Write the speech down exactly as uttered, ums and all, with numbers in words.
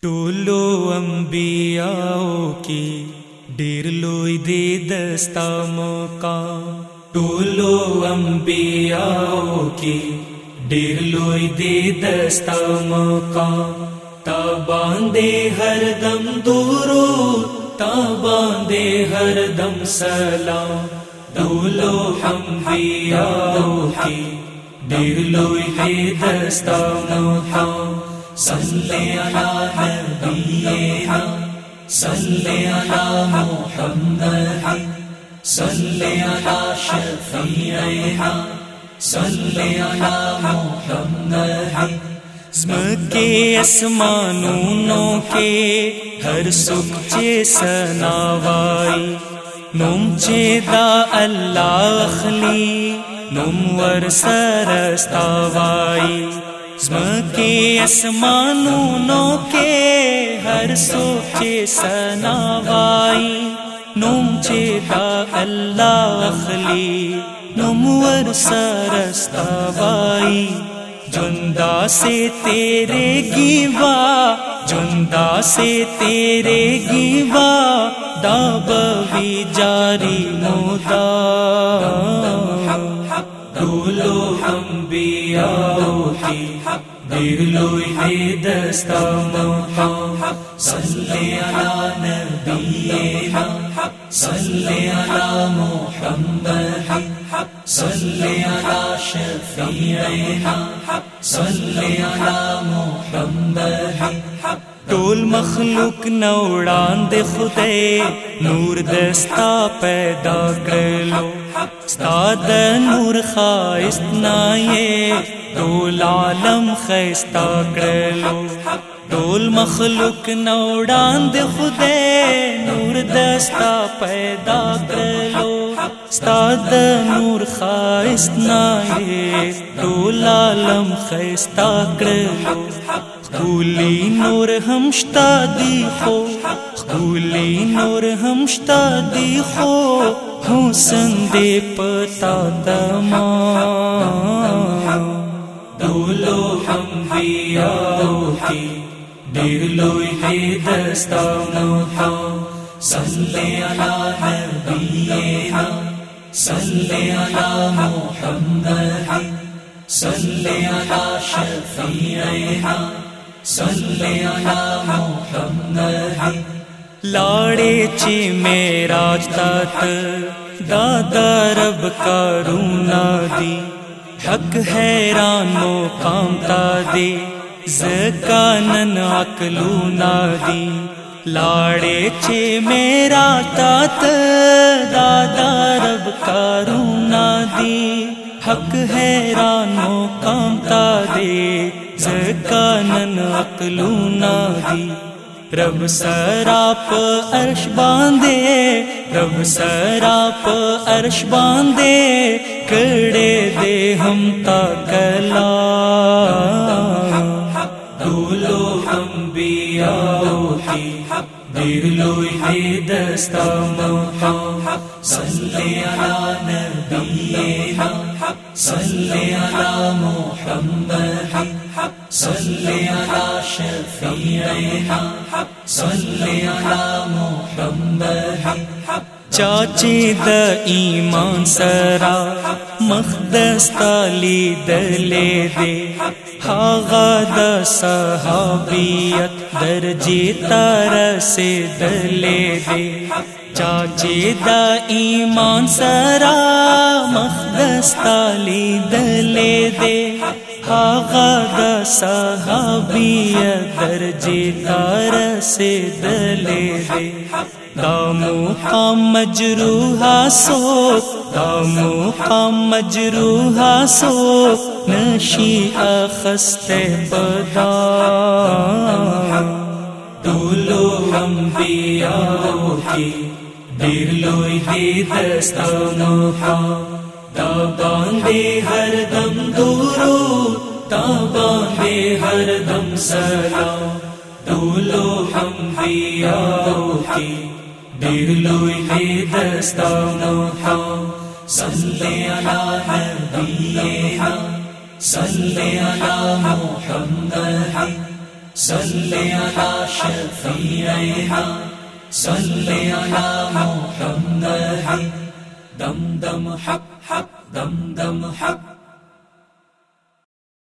Tolo अंबियाओ की ढेर लोई दे दस्ता मौका। टोलो अंबियाओ की ढेर लोई दे दस्ता मौका। ताबांदे हर दम दूरो ताबांदे हर दम सलाम। टोलो अंबियाओ की ढेर लोई दे दस्ता मौका। सल्ले अला नबीना सल्ले अला मुहम्मद सल्ले अला शफीअना सल्ले अला मुहम्मद। के आसमानों के हर सुख चे सनावाई। नुम चेदा अल्लाह अखली नुम वर सरस्तावाई। के आसमानों के हर सुख चे सनावाई। नुम चेदा अल्लाह अखली नुम वर सरस्तावाई। जुंदा से तेरे गिवा जुंदा से तेरे गिवा दाबवी जारी मोदा। टोलो अंबियाओ की ढेर लोई दे दस्ता मौका। सल्ले अला नबीना सल्ले अला मुहम्मद सल्ले अला शफीअना सल्ले अला मुहम्मद। टोल मखलूक न उड़ान दे खुदे नूर दस्ता पैदा कर लो। स्ताद नूर खाइस्त ना ये टोल आलम खैस्ता कर लो। टोल मखलूक न उड़ान दे खुदे नूर दस्ता पैदा कर लो। स्ताद नूर खाइस्त ना ये टोल आलम खैस्ता कर लो। खूली नूर हमश्ता दी खो खूली नूर हमश्ता दी खो हुसन दे पता तमा। टोलो अंबियाओ की ढेर लोई दे दस्ता मौका। सल्ले अला नबीना सल्ले अला मुहम्मद सल्ले अला शफीअना सल्ले अला मुहम्मद। लाड़े चे मेरा तात दादा रब का रूना दी। हक हैरान मोकाम ता दे ज़कानन अकलू ना दी। लाड़े चे मेरा तात दादा रब का रूना दी। हक हैरान मोकाम ता दे ज़कानन अकलू ना दी। रब सराप अर्श बांधे रब सराप अर्श बांधे कड़े दे हम ताकला। टोलो अंबियाओ की ढेर लोई दे दस्ता मौका। सल्ले अला नबीना सल्ले अला मुहम्मद सल्ले अला शफीअना सल्ले अला मुहम्मद। चाचे द ईमान सरा मखदस्ता ली दले दे। हागा द सहाबियत दर्जे तरसे दले दे। चाचे द ईमान सरा मखदस्ता ली दले दे। हागा द सहाबियत दर्जे तरसे दले दे। दामो का मजरूहा सो दामो का मजरूहा सो नशी अखस्ते पदा। टोलो अंबियाओ की ढेर लोई दे दस्ता मौका। ताबांदे हर दम दूरो ताबांदे हर दम सलाम। टोलो अंबियाओ की ढेर लोई दे दस्ता मौका। सल्ले अला नबीना सल्ले अला मुहम्मद सल्ले अला शफीइना सल्ले अला मुहम्मद दम दम हक हक दम दम हक